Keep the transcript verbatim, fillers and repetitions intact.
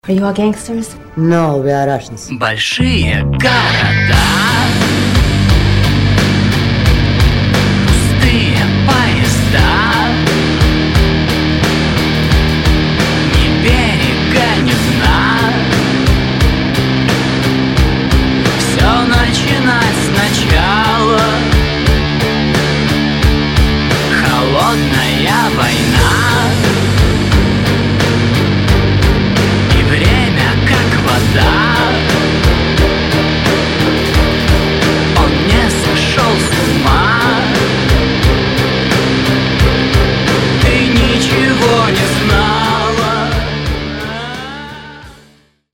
Are you all gangsters? No, we are Russians. Большие города.